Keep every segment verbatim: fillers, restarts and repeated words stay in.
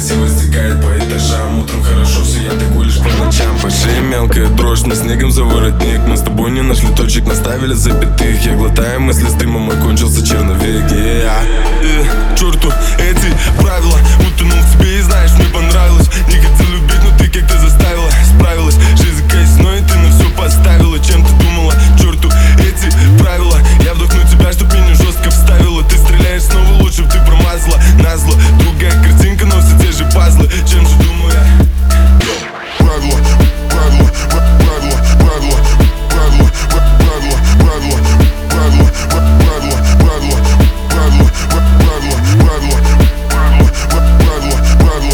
красиво стекает по этажам. Утром хорошо, все я такой лишь по ночам. По шее мелкая дрожь, на снегом за воротник. Мы с тобой не нашли точек, наставили запятых. Я глотаю мысли, с дымом мой кончился черновик. yeah. yeah. Черту эти правила, утонул в тебе и знаешь, мне понравилось. Не хотел любить, но ты как-то заставила. Справилась, жизнь казино, и ты на все поставила. Чем ты думала? Черту эти правила. Я вдохну тебя, чтоб меня жестко вставила. Ты стреляешь снова, лучше б ты промазала. Назло, другая картинка, но все те же пазлы. Чем же думаю я? Правила, правила, правила, правила, правила, правила, правила, правила, правила, правила, правила, правила, правила, правила, правила,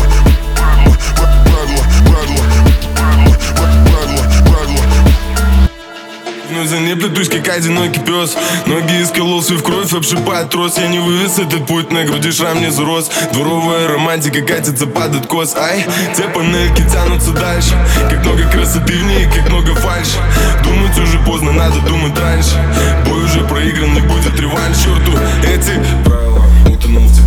вновь за ней плетусь, как одинокий пес. Ноги искололся в кровь, обшипает трос. Я не вывез этот путь, на груди шрам не зарос. Дворовая романтика катится под откос. Ай, те панельки тянутся дальше. Как много красоты в ней, как много фальши. Думать уже поздно, надо думать раньше. Бой уже проигран, не будет реванш. Черту эти правила, утонул в тебе.